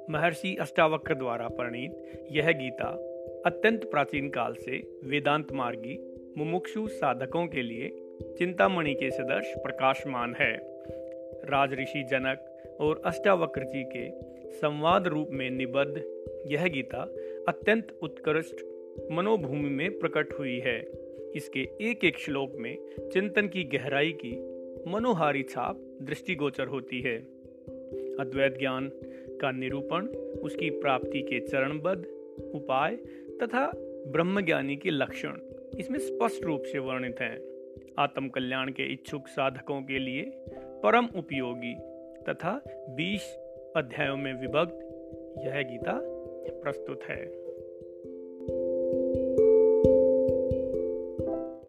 महर्षि अष्टावक्र द्वारा प्रणीत यह गीता अत्यंत प्राचीन काल से वेदांत मार्गी मुमुक्षु साधकों के लिए चिंतामणि के सदृश प्रकाशमान है। राजऋषि जनक और अष्टावक्र जी के संवाद रूप में निबद्ध यह गीता अत्यंत उत्कृष्ट मनोभूमि में प्रकट हुई है। इसके एक एक श्लोक में चिंतन की गहराई की मनोहारी छाप दृष्टिगोचर होती है। अद्वैत ज्ञान का निरूपण, उसकी प्राप्ति के चरणबद्ध उपाय तथा ब्रह्मज्ञानी के लक्षण इसमें स्पष्ट रूप से वर्णित हैं। आत्म कल्याण के इच्छुक साधकों के लिए परम उपयोगी तथा 20 अध्यायों में विभक्त यह गीता प्रस्तुत है।